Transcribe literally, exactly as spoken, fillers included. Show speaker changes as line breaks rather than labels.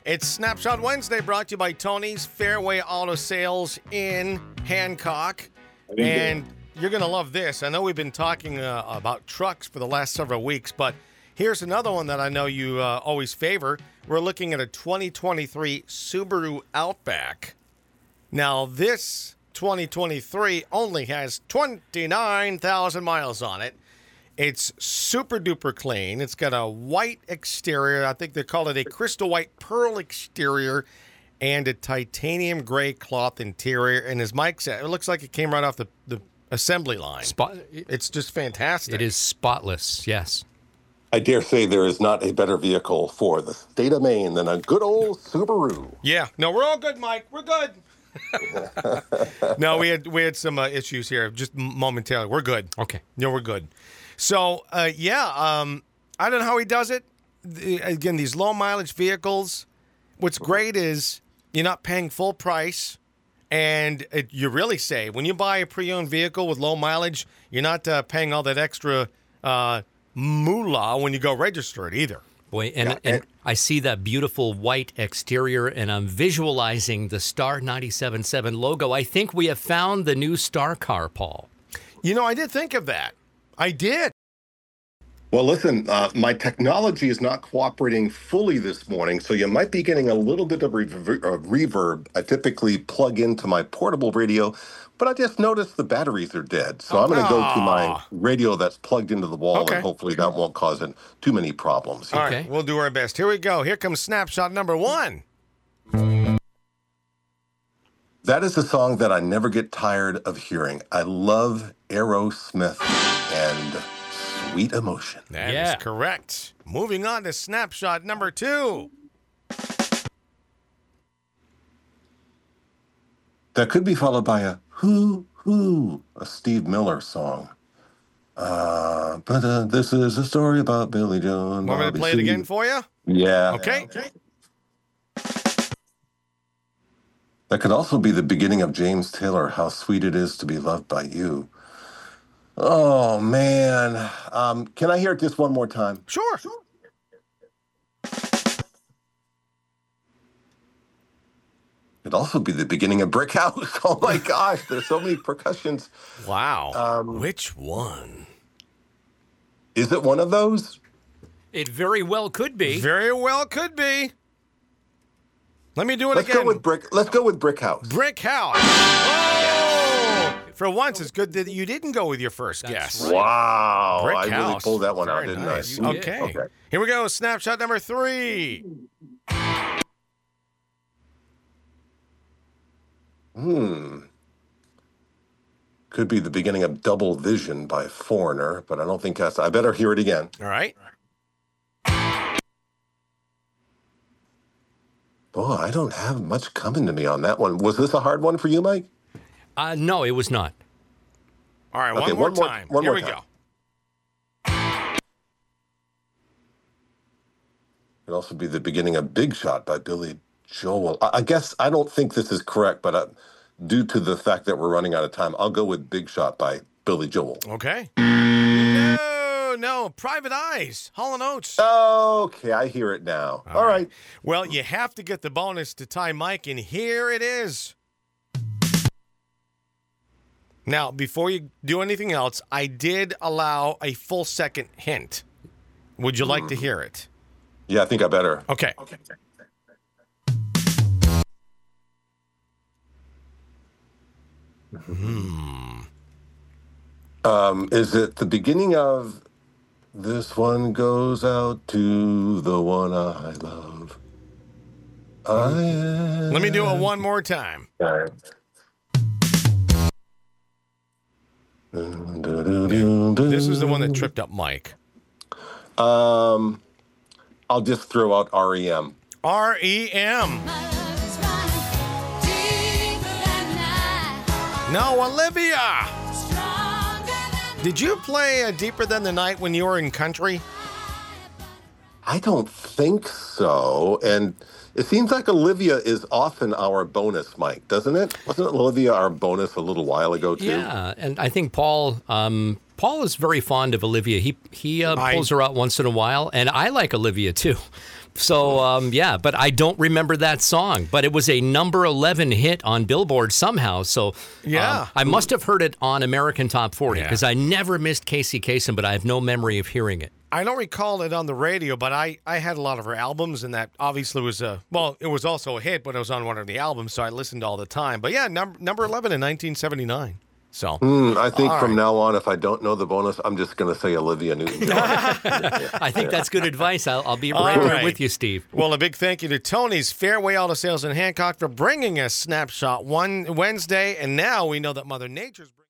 It's Snapshot Wednesday, brought to you by Tony's Fairway Auto Sales in Hancock. And you're going to love this. I know we've been talking uh, about trucks for the last several weeks, but here's another one that I know you uh, always favor. We're looking at a twenty twenty-three Subaru Outback. Now, this twenty twenty-three only has twenty-nine thousand miles on it. It's super duper clean. It's got a white exterior. I think they call it a crystal white pearl exterior and a titanium gray cloth interior. And as Mike said, it looks like it came right off the, the assembly line.
Spot-
it's just fantastic.
It is spotless, yes.
I dare say there is not a better vehicle for the state of Maine than a good old Subaru.
Yeah. No, we're all good, Mike. We're good. No, we had we had some uh, issues here just momentarily. We're good.
Okay.
No, we're good. So, uh, yeah, um, I don't know how he does it. The, again, these low mileage vehicles, what's great is you're not paying full price, and it, you really save. When you buy a pre-owned vehicle with low mileage, you're not uh, paying all that extra uh, moolah when you go register it either.
Boy, and,
Yeah,
and
and-
I see that beautiful white exterior, and I'm visualizing the Star ninety-seven point seven logo. I think we have found the new Star car, Paul.
You know, I did think of that. I did.
Well, listen, uh, my technology is not cooperating fully this morning, so you might be getting a little bit of rever- uh, reverb. I typically plug into my portable radio, but I just noticed the batteries are dead. So I'm going to go to my radio that's plugged into the wall,
Okay.
and hopefully that won't cause it too many problems.
All
Okay.
right, we'll do our best. Here we go. Here comes snapshot number one.
That is a song that I never get tired of hearing. I love Aerosmith and Sweet Emotion.
That is
Yeah.
correct. Moving on to snapshot number two.
That could be followed by a Who Who, a Steve Miller song. Uh, but uh, this is a story about Billy Joe and
Want me to
Bobby
play it
Sue.
again for you?
Yeah.
Okay.
That could also be the beginning of James Taylor, How Sweet It Is to Be Loved by You. Oh, man. Um, can I hear it just one more time?
Sure.
It'd also be the beginning of Brick House. Oh, my gosh. There's so many percussions.
Wow.
Um,
Which one?
Is it one of those?
It very well could be.
Very well could be. Let me do it
Let's
again.
go with Brick. Let's go with Brick House.
Brick House. Oh! For once, it's good that you didn't go with your first
That's
guess.
right.
Wow.
Brick
I really
House.
pulled that one out,
Very
didn't
nice.
I?
You did.
Okay.
Okay.
Here we go. Snapshot number three.
Hmm. Could be the beginning of Double Vision by Foreigner, but I don't think that's. I better hear it again.
All right.
Boy, I don't have much coming to me on that one. Was this a hard one for you, Mike?
Uh, no, it was not.
All right.
Okay,
one more
one more-
time.
one
Here
more
we
time.
go.
It could also be the beginning of Big Shot by Billy Joel. I, I guess I don't think this is correct, but uh, due to the fact that we're running out of time, I'll go with Big Shot by Billy Joel.
Okay. No, no. Private Eyes. Hall and Oates.
Okay, I hear it now. All right.
Well, you have to get the bonus to tie Mike, and here it is. Now, before you do anything else, I did allow a full second hint. Would you like to hear it?
Yeah, I think I better.
Okay.
Okay. Um, is it the beginning of This One Goes Out to the One I Love? I am...
Let me do it one more time.
All right.
This is the one that tripped up Mike.
Um, I'll just throw out R E M.
R E M. No, Olivia. Did you play uh, Deeper Than the Night when you were in country?
I don't think so. And it seems like Olivia is often our bonus, Mike, doesn't it? Wasn't Olivia our bonus a little while ago, too?
Yeah, and I think Paul um, Paul is very fond of Olivia. He he uh,
I-
pulls her out once in a while, and I like Olivia too. So, um, yeah, but I don't remember that song. But it was a number eleven hit on Billboard somehow. So,
Yeah.
um, I must have heard it on American Top forty
Yeah.
because I never missed Casey Kasem, but I have no memory of hearing it.
I don't recall it on the radio, but I, I had a lot of her albums, and that obviously was a, well, it was also a hit, but it was on one of the albums, so I listened all the time. But yeah, number number eleven in nineteen seventy-nine. So
Hmm, I think
All
from
right.
now on, if I don't know the bonus, I'm just going to say Olivia Newton-John.
I think that's good advice. I'll, I'll be
All
right there
right.
with you, Steve.
Well, a big thank you to Tony's Fairway Auto Sales in Hancock for bringing us Snapshot one Wednesday, and now we know that Mother Nature's